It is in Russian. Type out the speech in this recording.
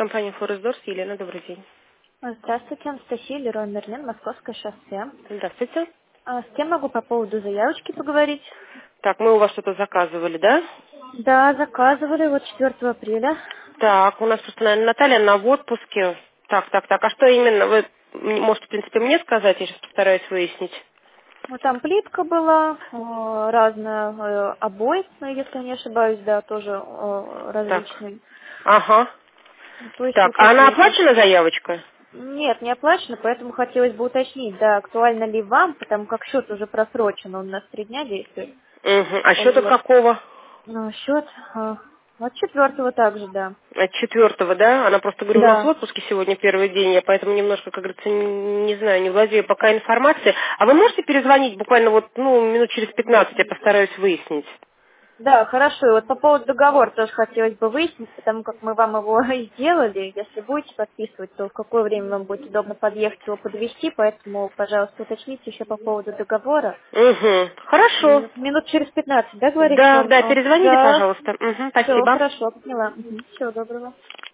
Компания Форесдорс, Елена, добрый день. Здравствуйте, Анастасия, Леруа Мерлен, Московское шоссе. Здравствуйте. С кем могу по поводу заявочки поговорить? Так, мы у вас что-то заказывали, да? Да, заказывали вот 4 апреля. Так, у нас просто, наверное, Наталья на в отпуске. Так. А что именно? Вы можете, в принципе, мне сказать? Я сейчас постараюсь выяснить. Ну, там плитка была, разная, обои, если не ошибаюсь, да, тоже Так. различные. Ага. Ну, то есть Так, вот а она такие вот. оплачена, заявочка? Нет, не оплачено, поэтому хотелось бы уточнить, да, актуально ли вам, потому как счет уже просрочен, он у нас 3 дня действует. Угу. А счет от Вот. какого? Счет от 4 также, да. От 4, да? Она просто, говорю, у нас в Да. отпуске сегодня первый день, я поэтому немножко, как говорится, не знаю, не владею пока информацией. А вы можете перезвонить буквально вот, минут через 15, я постараюсь выяснить. Да, хорошо. И вот по поводу договора тоже хотелось бы выяснить, потому как мы вам его и сделали. Если будете подписывать, то в какое время вам будет удобно подъехать его подвезти, поэтому, пожалуйста, уточните еще по поводу договора. Угу. Хорошо. Минут через 15, да, говорите? Да, перезвоните, Да, пожалуйста. Угу, все, спасибо. хорошо, поняла. Всего доброго.